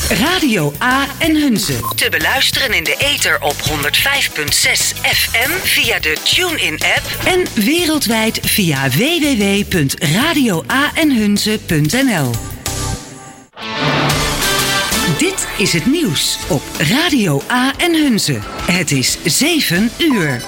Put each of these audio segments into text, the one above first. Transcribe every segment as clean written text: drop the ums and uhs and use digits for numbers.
Radio A en Hunze. Te beluisteren in de ether op 105.6 FM via de TuneIn-app en wereldwijd via www.radioaenhunze.nl. Dit is het nieuws op Radio A en Hunze. Het is 7 uur.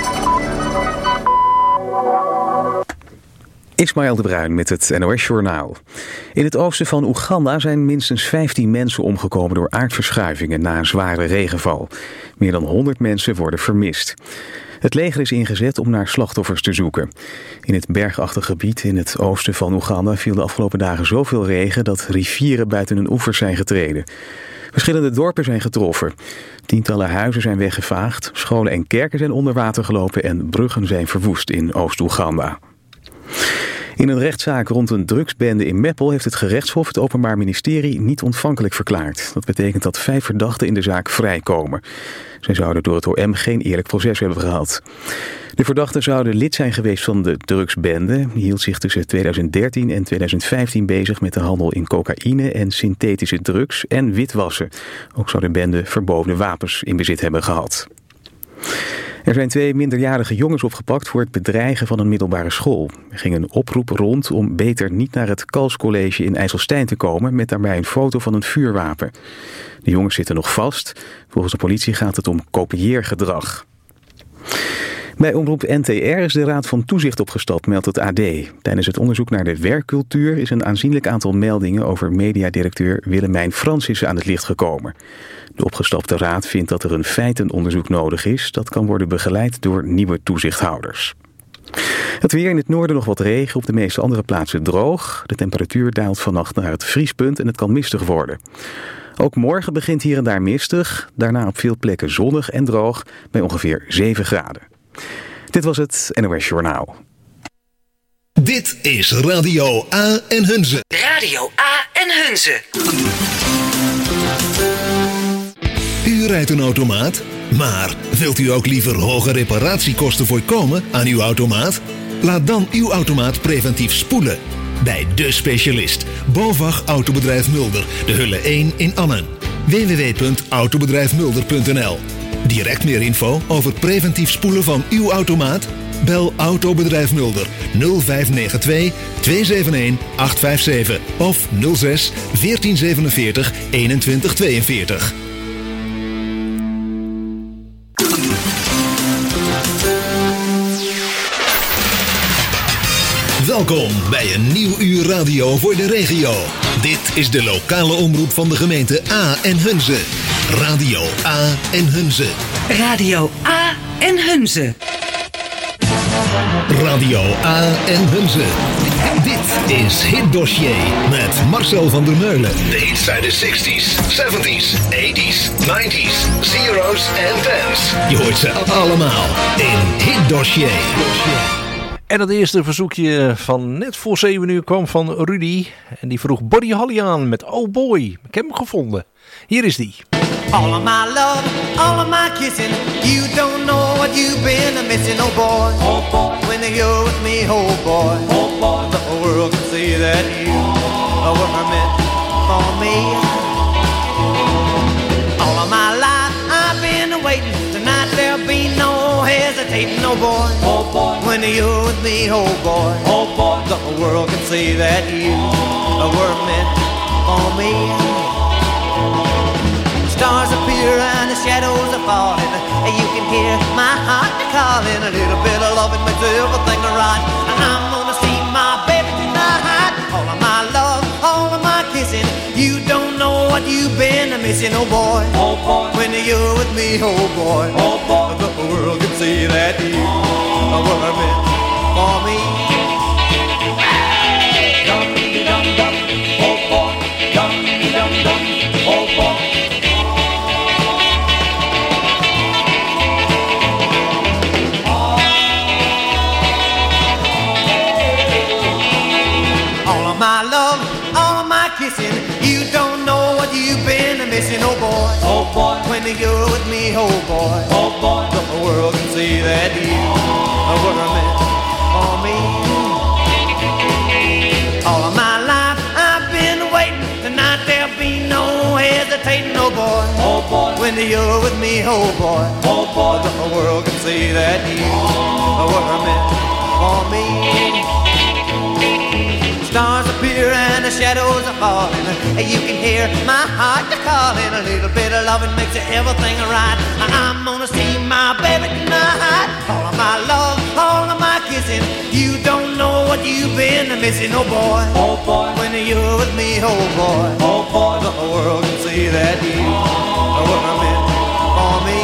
Ismaël de Bruin met het NOS-journaal. In het oosten van Oeganda zijn minstens 15 mensen omgekomen door aardverschuivingen na een zware regenval. Meer dan 100 mensen worden vermist. Het leger is ingezet om naar slachtoffers te zoeken. In het bergachtig gebied in het oosten van Oeganda viel de afgelopen dagen zoveel regen dat rivieren buiten hun oevers zijn getreden. Verschillende dorpen zijn getroffen. Tientallen huizen zijn weggevaagd, scholen en kerken zijn onder water gelopen en bruggen zijn verwoest in Oost-Oeganda. In een rechtszaak rond een drugsbende in Meppel heeft het gerechtshof het Openbaar Ministerie niet ontvankelijk verklaard. Dat betekent dat 5 verdachten in de zaak vrijkomen. Zij zouden door het OM geen eerlijk proces hebben gehad. De verdachten zouden lid zijn geweest van de drugsbende. Die hield zich tussen 2013 en 2015 bezig met de handel in cocaïne en synthetische drugs en witwassen. Ook zou de bende verboden wapens in bezit hebben gehad. Er zijn 2 minderjarige jongens opgepakt voor het bedreigen van een middelbare school. Er ging een oproep rond om beter niet naar het Kalscollege in IJsselstein te komen met daarbij een foto van een vuurwapen. De jongens zitten nog vast. Volgens de politie gaat het om kopieergedrag. Bij Omroep NTR is de Raad van Toezicht opgestapt, meldt het AD. Tijdens het onderzoek naar de werkcultuur is een aanzienlijk aantal meldingen over mediadirecteur Willemijn Fransissen aan het licht gekomen. De opgestapte raad vindt dat er een feitenonderzoek nodig is. Dat kan worden begeleid door nieuwe toezichthouders. Het weer: in het noorden nog wat regen, op de meeste andere plaatsen droog. De temperatuur daalt vannacht naar het vriespunt en het kan mistig worden. Ook morgen begint hier en daar mistig. Daarna op veel plekken zonnig en droog bij ongeveer 7 graden. Dit was het NOS Journaal. Dit is Radio A en Hunze. Radio A en Hunze. U rijdt een automaat, maar wilt u ook liever hoge reparatiekosten voorkomen aan uw automaat? Laat dan uw automaat preventief spoelen. Bij De Specialist, BOVAG Autobedrijf Mulder, de Hulle 1 in Annen. www.autobedrijfmulder.nl. Direct meer info over preventief spoelen van uw automaat? Bel Autobedrijf Mulder 0592 271 857 of 06 1447 2142. Welkom bij een nieuw uur radio voor de regio. Dit is de lokale omroep van de gemeente A en Hunze. Radio A en Hunze. Radio A en Hunze. Radio A en Hunze. Dit is Hit Dossier met Marcel van der Meulen. De hits uit de 60s, 70s, 80s, 90s, zeros en 10s. Je hoort ze allemaal in Hit Dossier. En het eerste verzoekje van net voor 7 uur kwam van Rudy. En die vroeg Buddy Holly aan met Oh Boy. Ik heb hem gevonden. Hier is die. All of my love, all of my kissing, you don't know what you've been missing, oh boy. Oh boy. When you're with me, oh boy. Oh boy. The whole world can see that you were meant for me. All of my life I've been waiting. Tonight there'll be no hesitating, oh boy. Oh boy. When you're with me, oh boy. Oh boy. The whole world can see that you were meant for me. Stars appear and the shadows are falling, and you can hear my heart calling. A little bit of loving makes everything right, and I'm gonna see my baby tonight. All of my love, all of my kissing, you don't know what you've been missing, oh boy. Oh boy. When you're with me, oh boy. Oh boy. The world can see that you were meant for me. Dum-dum-dum, oh boy. Dum-dum-dum, oh boy. My love, all of my kissing, you don't know what you've been missing, oh boy. Oh boy. When you're with me, oh boy. Oh boy. The whole world can see that you were meant for me. you're with me, oh boy, the world can see that you were meant for me. Stars appear and the shadows are falling. You can hear my heart calling. A little bit of loving makes everything right. I'm gonna see my baby tonight. All of my love, all of my kissing. You don't know what you've been missing, oh boy. When you're with me, oh boy, the world can see that you were meant for me.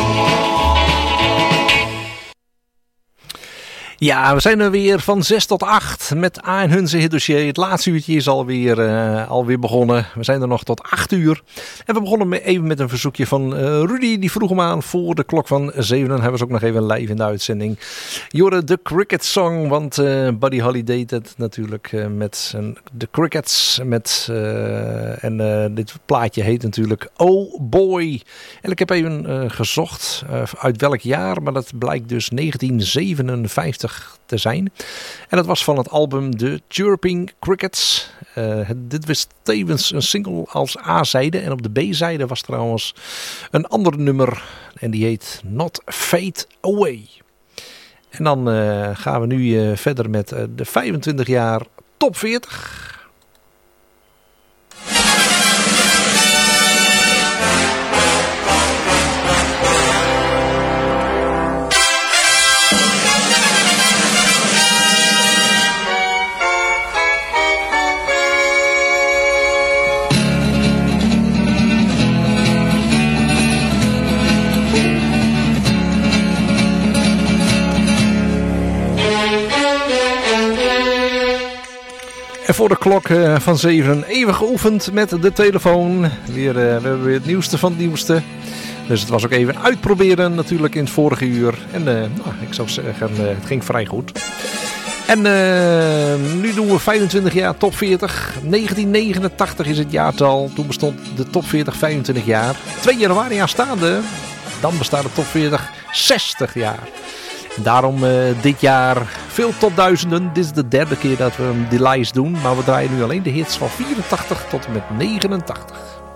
Ja, we zijn er weer van 6 tot 8 met A en Hunze hitdossier. Het laatste uurtje is alweer begonnen. We zijn er nog tot 8 uur. En we begonnen even met een verzoekje van Rudy. Die vroeg hem aan voor de klok van 7. Dan hebben we ook nog even live in de uitzending. Je hoorde de Cricket Song, want Buddy Holly deed het natuurlijk met de Crickets. Dit plaatje heet natuurlijk Oh Boy. En ik heb even gezocht uit welk jaar, maar dat blijkt dus 1957 te zijn. En dat was van het album The Chirping Crickets. Dit was tevens een single als A-zijde. En op de B-zijde was trouwens een ander nummer. En die heet Not Fade Away. En dan gaan we nu verder met de 25 jaar top 40. En voor de klok van 7 even geoefend met de telefoon. We hebben weer het nieuwste van het nieuwste. Dus het was ook even uitproberen natuurlijk in het vorige uur. En ik zou zeggen, het ging vrij goed. En nu doen we 25 jaar top 40. 1989 is het jaartal. Toen bestond de top 40 25 jaar. 2 januari aanstaande. Dan bestaat de top 40 60 jaar. Daarom dit jaar veel top duizenden. Dit is de derde keer dat we die lijst doen. Maar we draaien nu alleen de hits van 84 tot en met 89.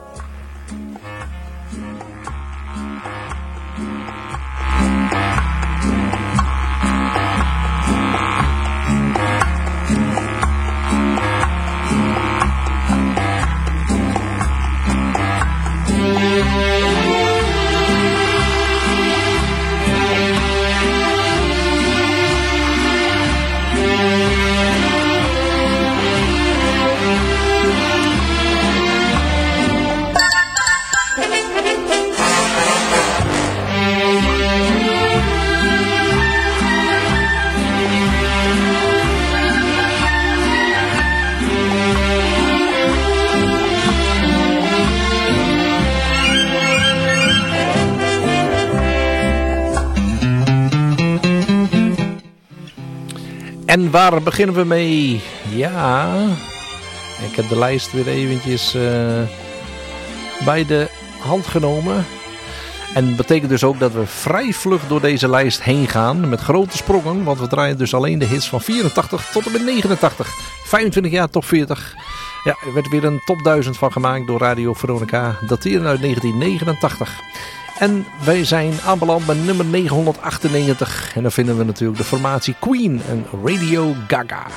En waar beginnen we mee? Ja, ik heb de lijst weer eventjes bij de hand genomen. En dat betekent dus ook dat we vrij vlug door deze lijst heen gaan. Met grote sprongen, want we draaien dus alleen de hits van 84 tot en met 89. 25 jaar top 40. Ja, er werd weer een top 1000 van gemaakt door Radio Veronica. Dateren uit 1989. En wij zijn aanbeland bij nummer 998. En dan vinden we natuurlijk de formatie Queen en Radio Gaga.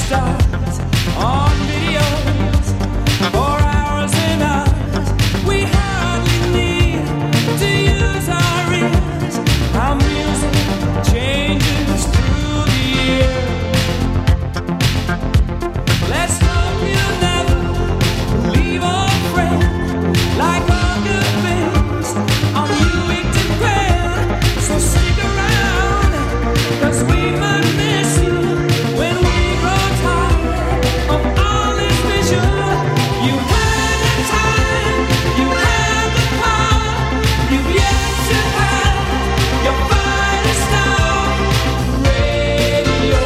stars on videos for hours and hours. We hardly need to use our ears. How music changes through the year. Let's hope you never leave our friend like all good things on you weak to grand. So stick around, 'cause we might miss you when we grow tired of all this vision. You had the time, you had the power, you've yet to have your finest hour. Radio,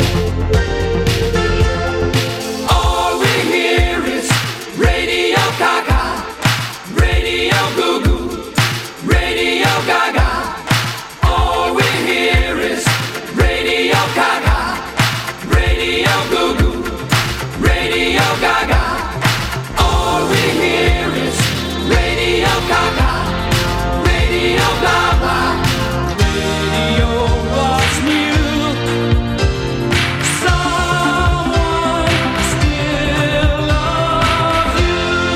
all we hear is Radio Gaga, Radio Goo Goo, Radio Gaga. All we hear is Radio Gaga, Radio Goo Goo, Radio Gaga. All we hear is Radio Gaga, Radio Gaga. Radio was new. Someone still loves you.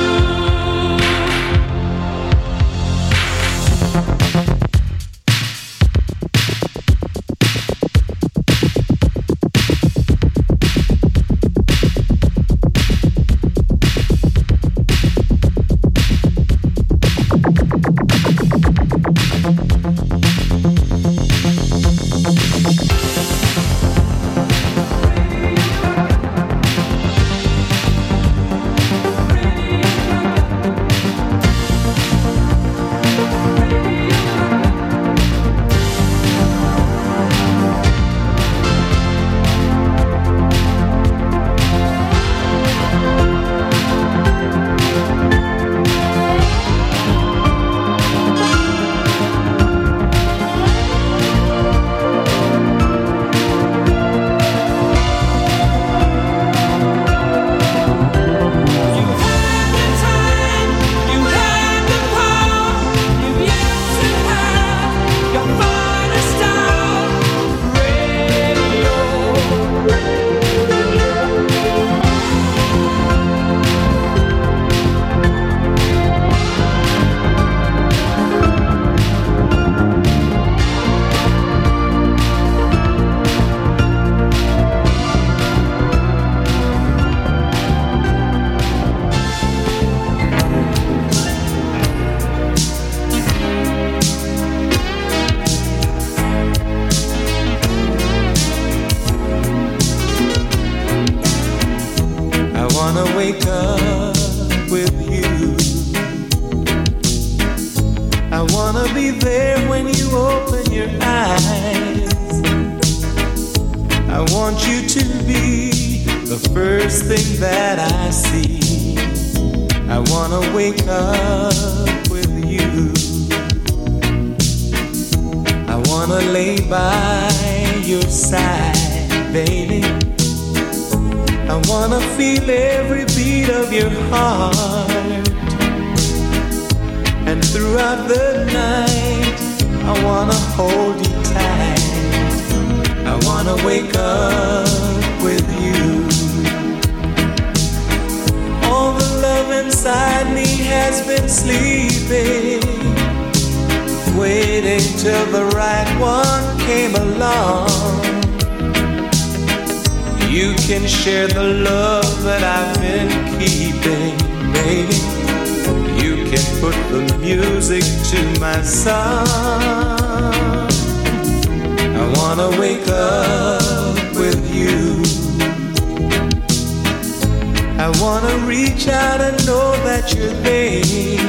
I wanna wake up with you. I wanna be there when you open your eyes. I want you to be the first thing that I see. I wanna wake up with you. I wanna lay by your side, baby. I wanna feel every beat of your heart. And throughout the night, I wanna hold you tight. I wanna wake up with you. All the love inside me has been sleeping, waiting till the right one came along. You can share the love that I've been keeping, baby. You can put the music to my song. I wanna wake up with you. I wanna reach out and know that you're there.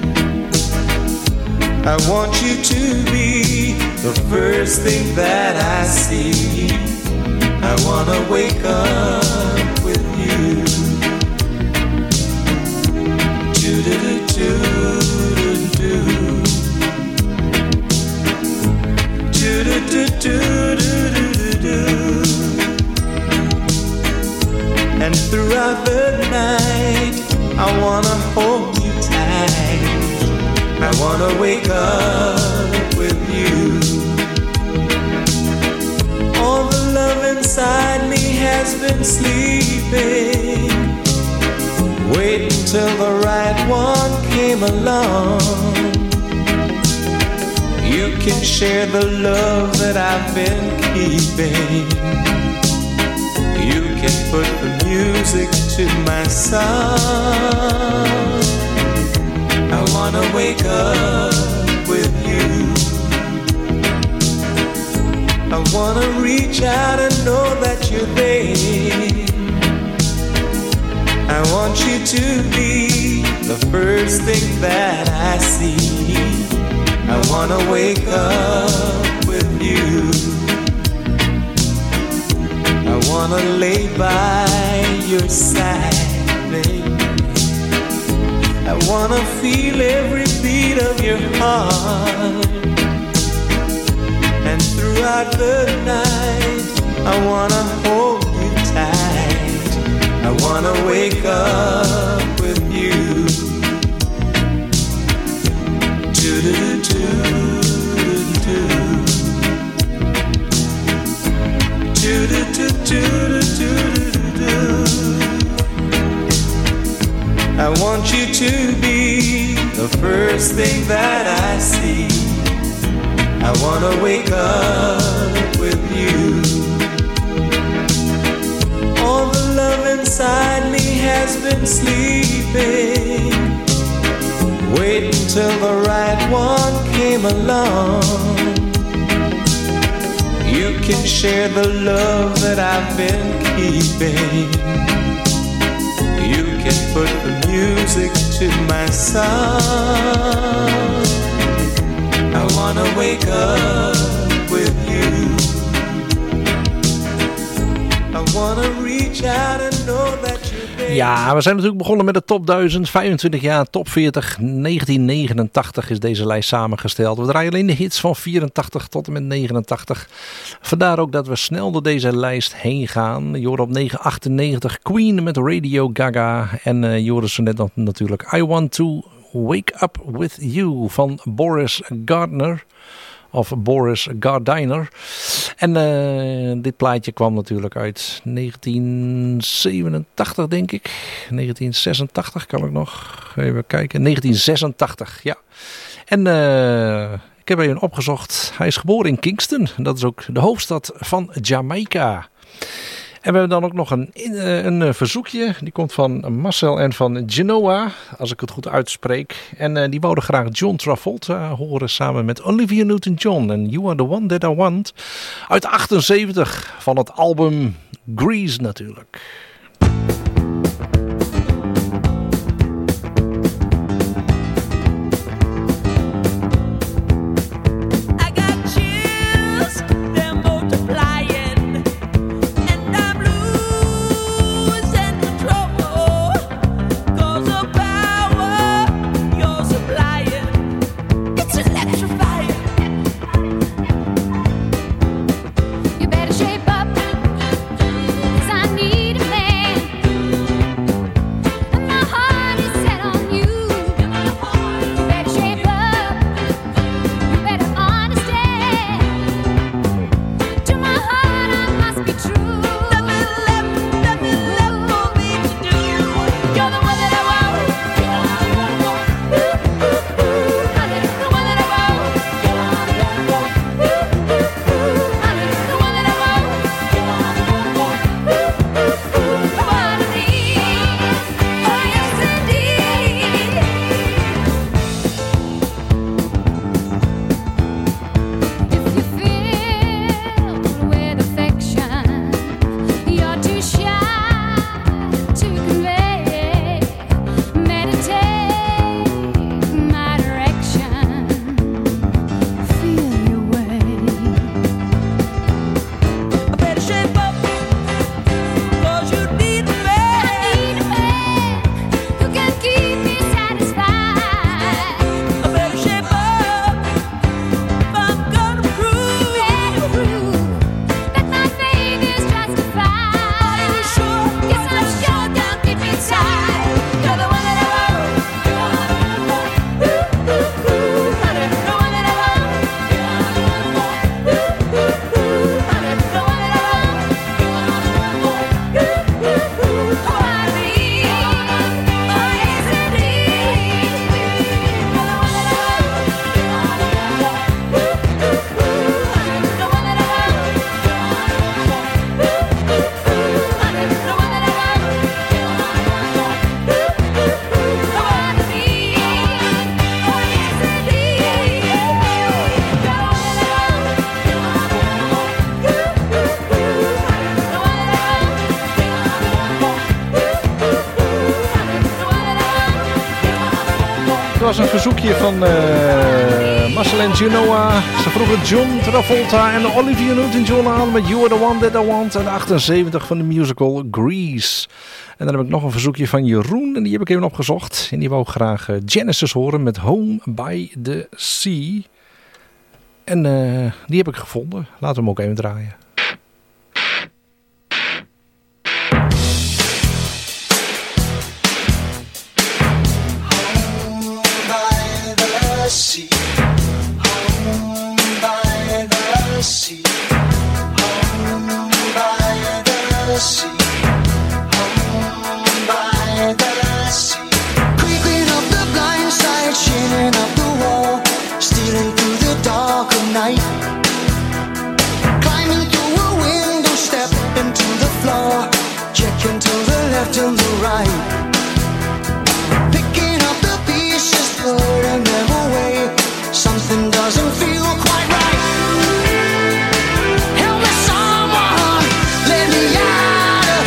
I want you to be the first thing that I see. I wanna wake up with you. Do-do-do-do-do-do. Do-do-do-do-do-do-do. And throughout the night, I wanna hold you tight. I wanna wake up with you. All the love inside me has been sleeping, waiting till the right one came along. You can share the love that I've been keeping. You can put the music to my song. I wanna wake up with you. I wanna reach out and know that you're there. I want you to be the first thing that I see. I wanna wake up with you. I wanna lay by your side, baby. I wanna feel every beat of your heart. And throughout the night, I wanna hold you tight. I wanna wake up with you. Do-do-do-do-do. Do-do-do-do-do-do-do. I want you to be the first thing that I see. I wanna wake up with you. All the love inside me has been sleeping, waiting till the right one came along. You can share the love that I've been keeping. You can put the music to my song. I wanna wake up with you. I wanna reach out and know that you're there. Ja, we zijn natuurlijk begonnen met de top 1000, 25 jaar, top 40, 1989 is deze lijst samengesteld. We draaien alleen de hits van 84 tot en met 89. Vandaar ook dat we snel door deze lijst heen gaan. Je hoorde op 998 Queen met Radio Gaga. En je hoorde zo net natuurlijk I Want To Wake Up With You van Boris Gardiner. Of Boris Gardiner. En dit plaatje kwam natuurlijk uit 1987, denk ik. 1986 kan ik nog even kijken. 1986, ja. En ik heb even opgezocht. Hij is geboren in Kingston. Dat is ook de hoofdstad van Jamaica. En we hebben dan ook nog een verzoekje. Die komt van Marcel en van Genoa, als ik het goed uitspreek. En die wouden graag John Travolta horen samen met Olivia Newton-John. En You Are The One That I Want. Uit 78 van het album Grease natuurlijk. Shape up, 'cause I need a man was een verzoekje van Marceline Genoa. Ze vroegen John Travolta en Olivia Newton-John aan met You Are The One That I Want. En 78 van de musical Grease. En dan heb ik nog een verzoekje van Jeroen. En die heb ik even opgezocht. En die wou graag Genesis horen met Home by the Sea. En die heb ik gevonden. Laten we hem ook even draaien. Sea, home by the sea, home by the sea, home by the sea. Creeping up the blind side, shimmering up the wall, stealing through the dark of night, climbing through a window, step into the floor, checking to the left and the right. Putting them away, something doesn't feel quite right. Help me someone, let me out of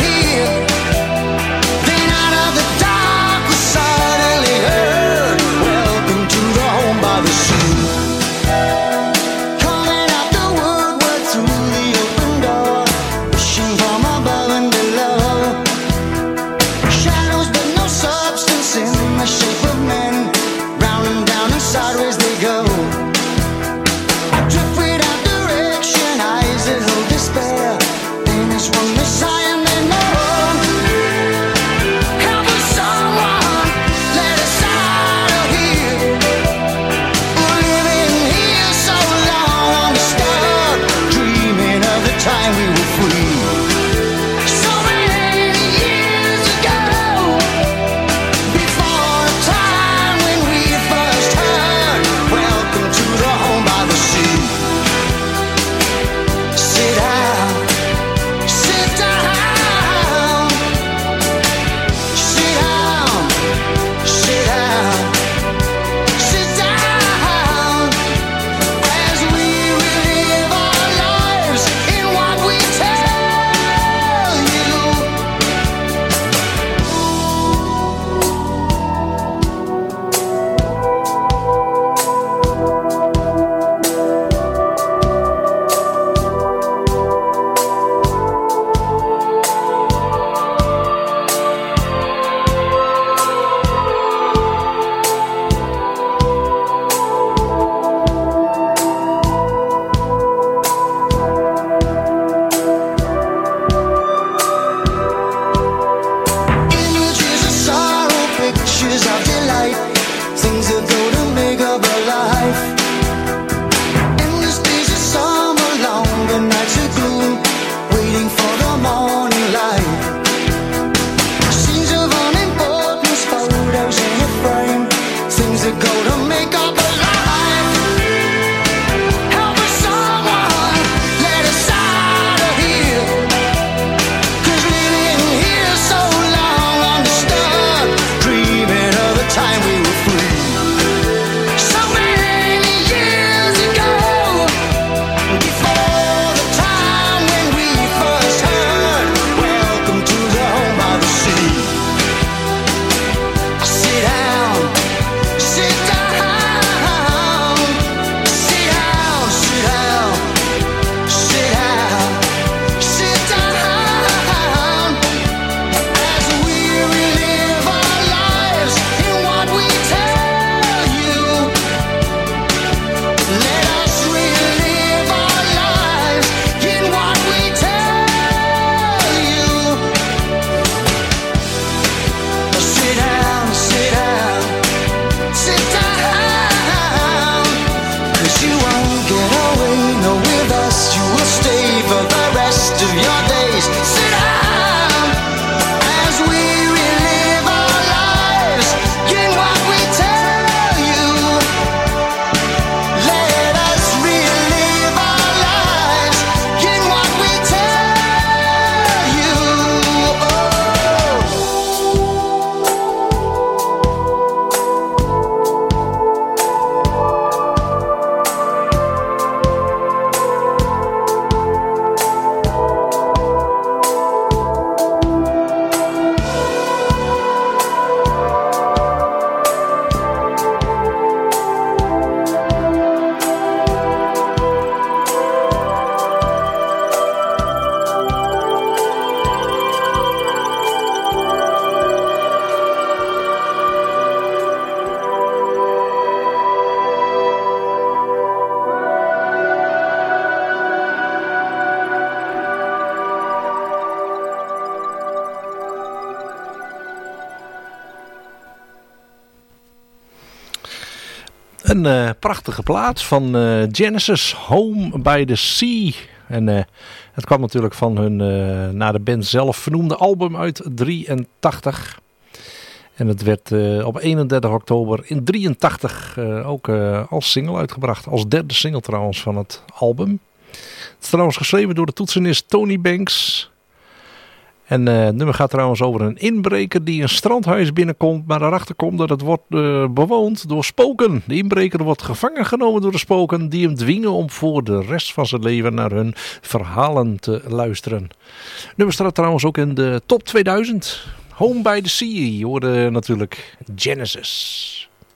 Een prachtige plaat van Genesis, Home by the Sea. En het kwam natuurlijk van hun naar de band zelf vernoemde album uit 83. En het werd op 31 oktober in 83 ook als single uitgebracht. Als derde single trouwens van het album. Het is trouwens geschreven door de toetsenist Tony Banks. En het nummer gaat trouwens over een inbreker die een strandhuis binnenkomt, maar erachter komt dat het wordt bewoond door spoken. De inbreker wordt gevangen genomen door de spoken die hem dwingen om voor de rest van zijn leven naar hun verhalen te luisteren. Het nummer staat trouwens ook in de top 2000. Home by the Sea, je hoorde natuurlijk Genesis.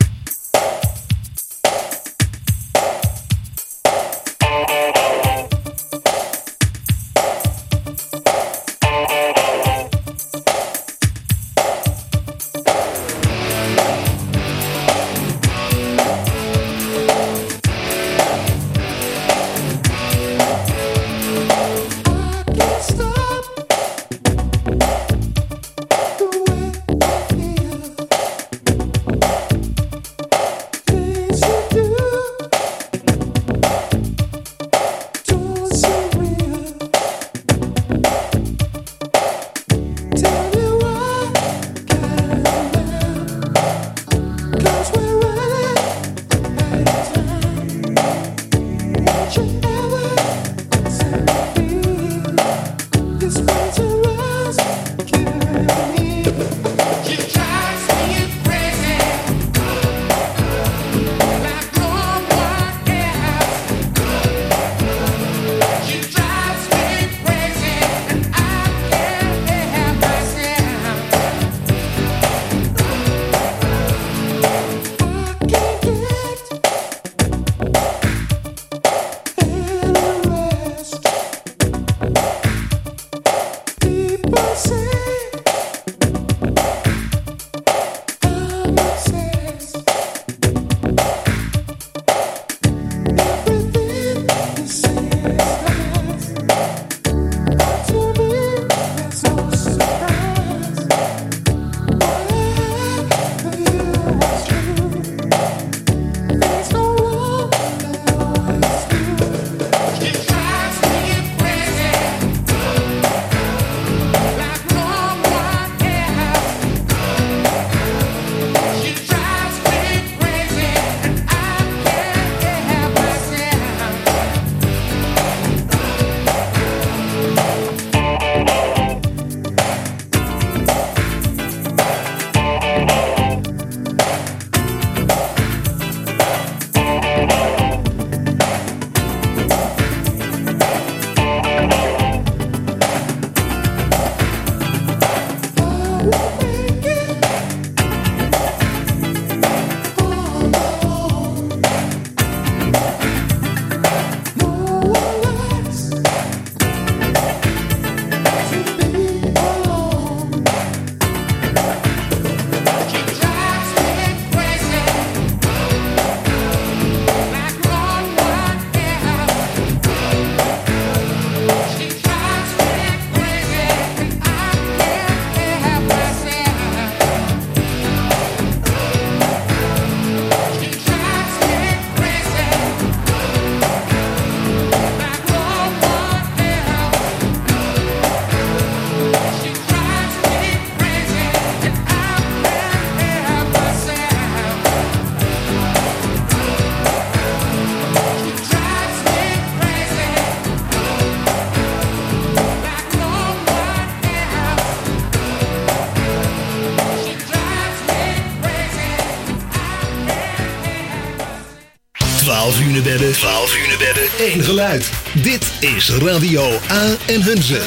Eén geluid. Dit is Radio A en Hunze.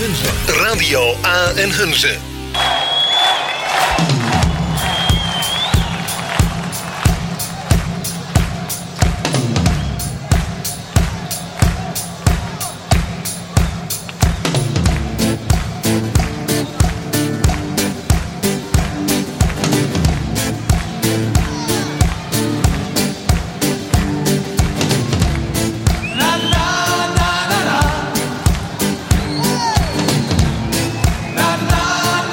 Radio A en Hunze. La la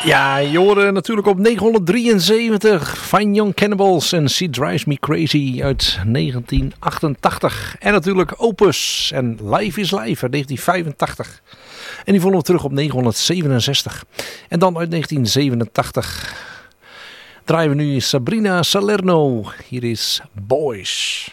Ja, je hoorde natuurlijk op 973 Fine Young Cannibals en She Drives Me Crazy uit 1988. En natuurlijk Opus en Life is Life uit 1985. En die vonden we terug op 967. En dan uit 1987 draaien we nu Sabrina Salerno. Hier is Boys.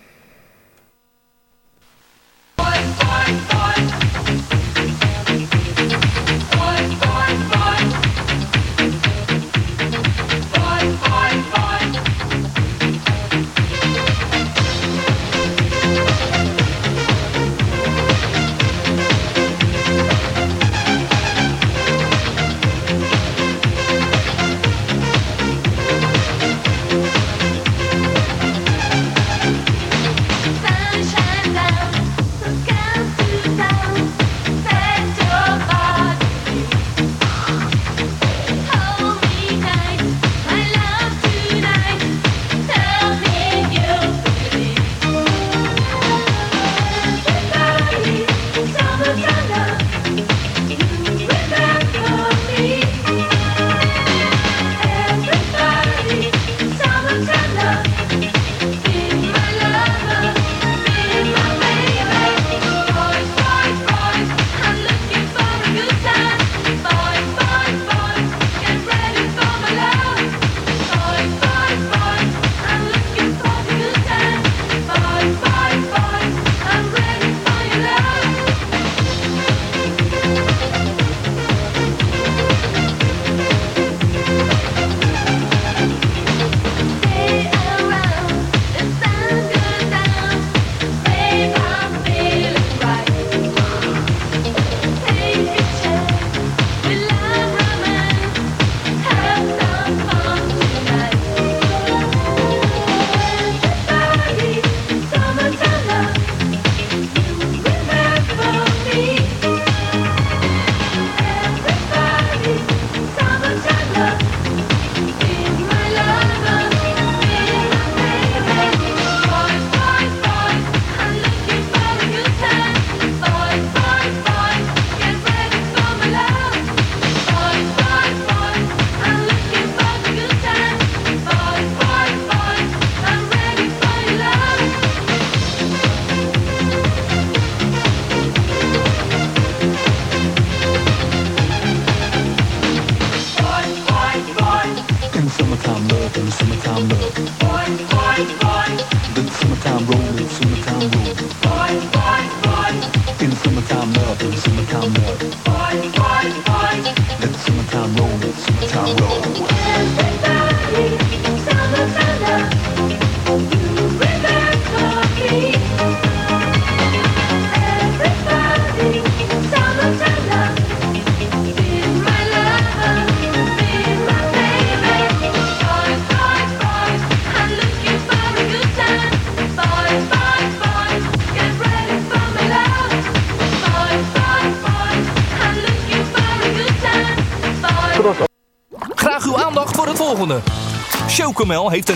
Graag uw aandacht voor het volgende. Chocomel heeft een...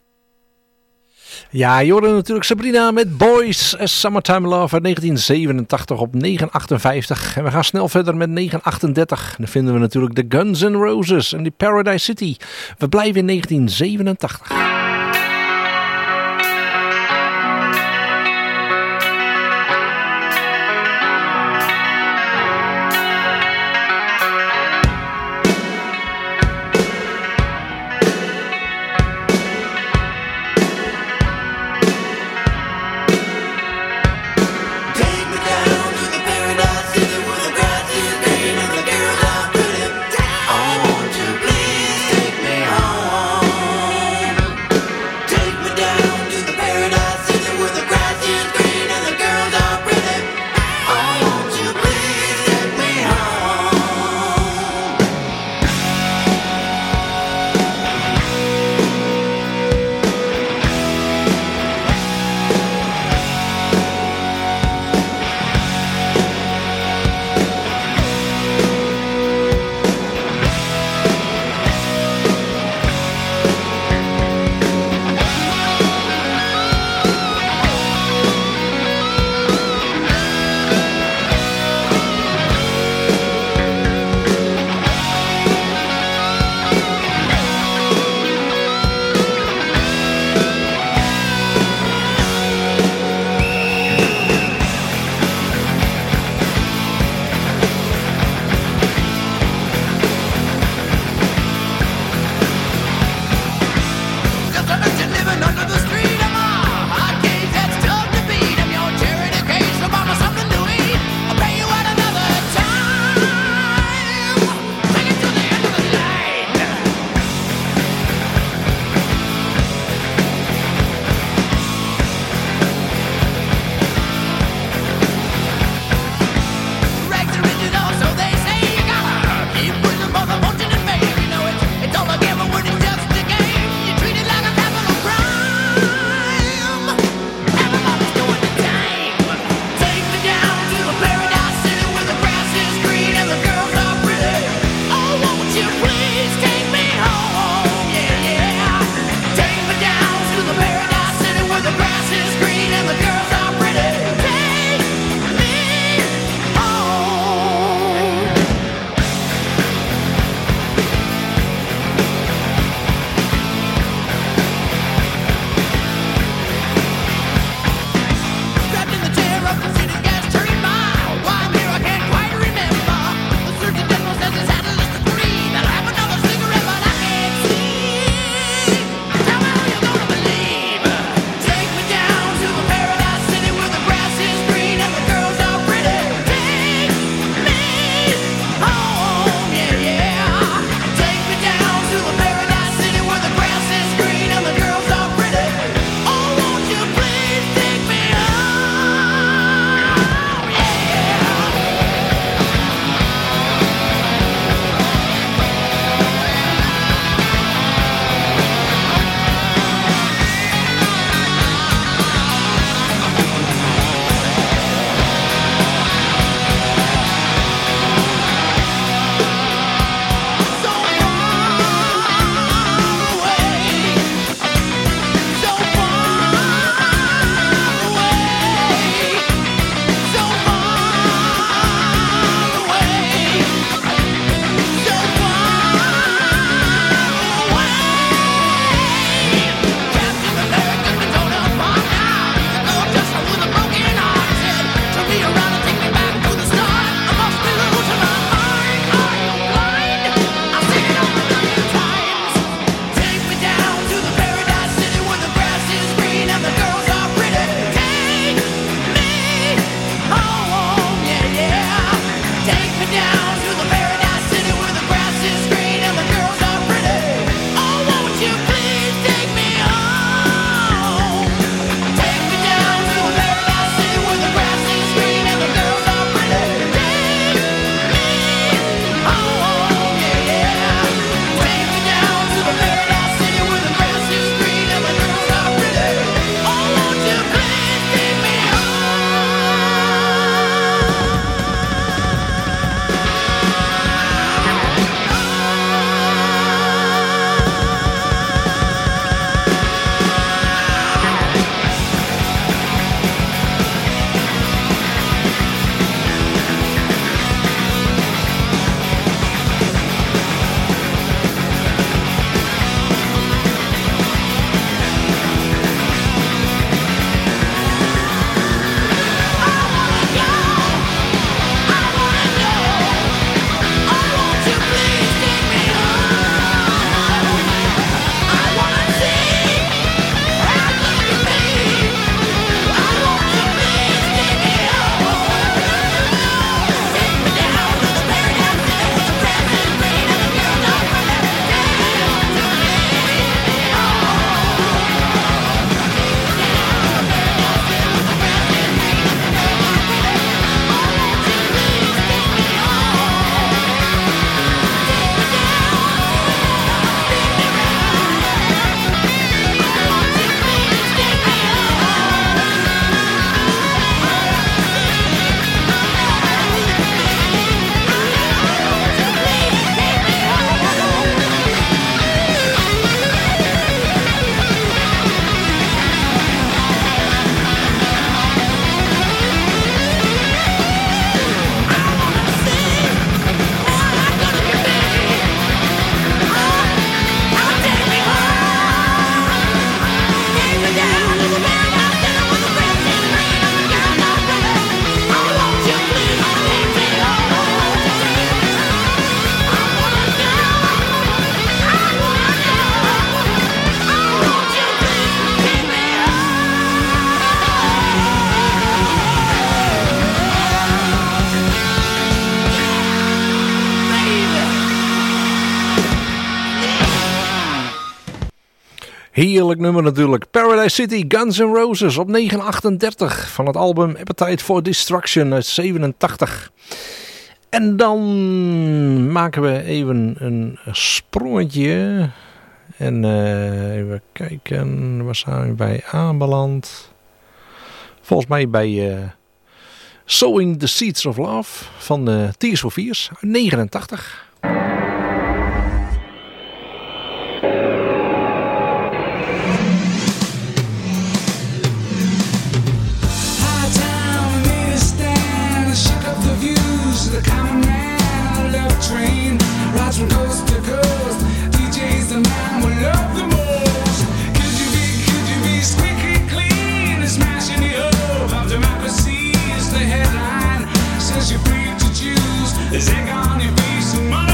Ja, je hoorde natuurlijk Sabrina met Boys, A Summertime Love uit 1987 op 958. En we gaan snel verder met 938. Dan vinden we natuurlijk de Guns N' Roses en die Paradise City. We blijven in 1987. I want to please take me home. me down to the paradise city where the grass is green and the girls are pretty. Oh, won't you please take me home? Take me down to the paradise city where the grass is green and the girls are pretty. Take me home, yeah, yeah. Take me down to the paradise city where the grass is green and the girls are pretty. Oh, won't you please take me home? Heerlijk nummer natuurlijk. Paradise City, Guns N' Roses op 938 van het album Appetite for Destruction uit 87. En dan maken we even een sprongetje. En even kijken, waar zijn we bij aanbeland? Volgens mij bij Sowing the Seeds of Love van Tears for Fears uit 89. From coast to coast, DJ's the man we love the most. Could you be squeaky clean and smashing the hope of democracy is the headline. Says you're free to choose. There's egg on your face and money.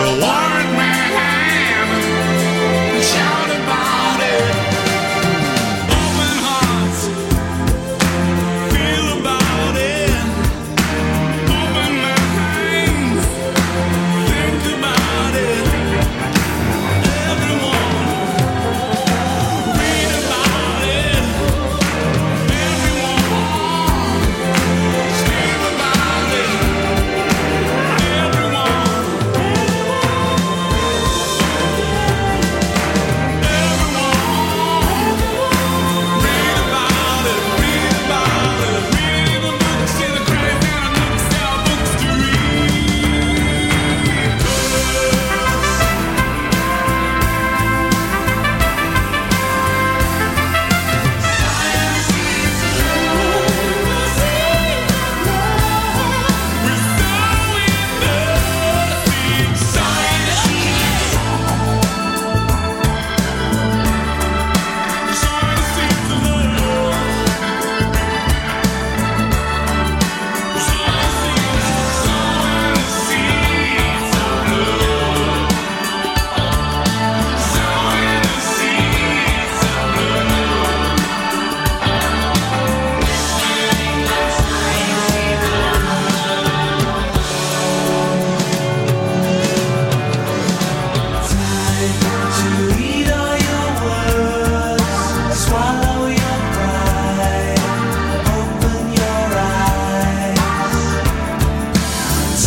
warrant man.